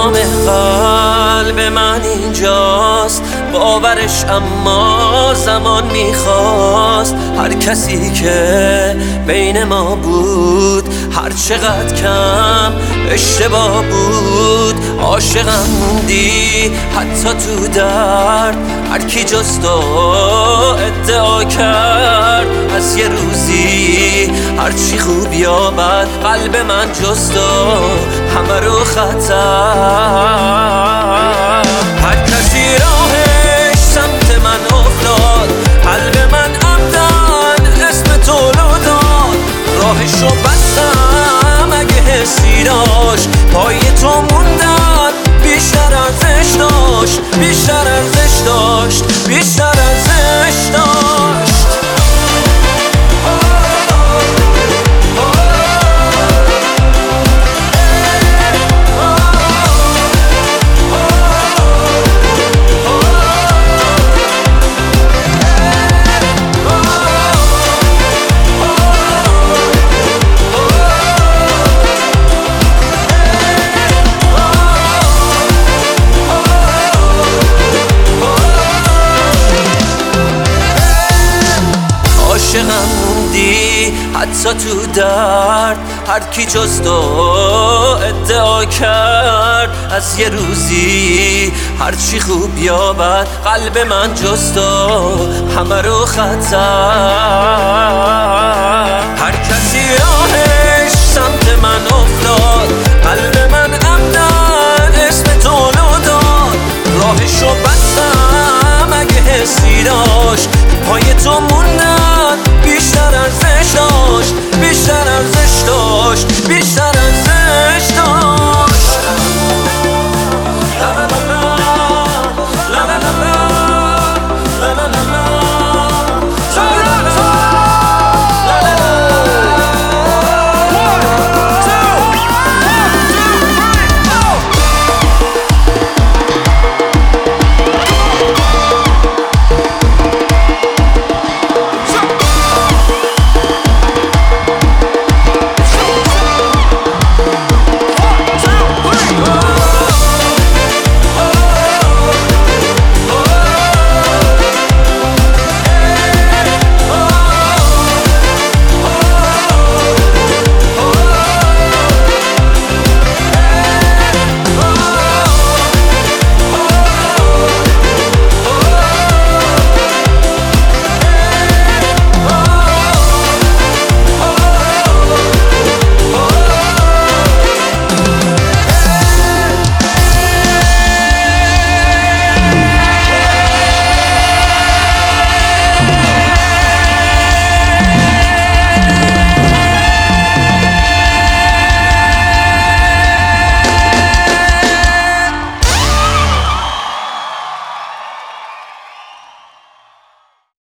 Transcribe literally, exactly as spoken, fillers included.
تمام قلب من اینجاست، باورش اما زمان میخواست. هر کسی که بین ما بود، هر چقدر کم اشتباه بود، عاشقم موندی حتی تو درد. هر کی جز تو ادعا کرد از یه روزی هر چی خوب یا بد، قلب من جز تو همه رو خطر. هر کسی راهش سمت من افتاد، قلب من عمدن اسم تو رو داد. راهشو بستم اگه حسی داشت، پای تو موندن بیشتر ارزش داشت، بیشتر ارزش داشت، بیشتر ارزش داشت. عاشقم موندی حتی تو درد. هر کی جز تو ادعا کرد از یه روزی هر چی خوب یا بد، قلب من جز تو همه رو خطر. هر کسی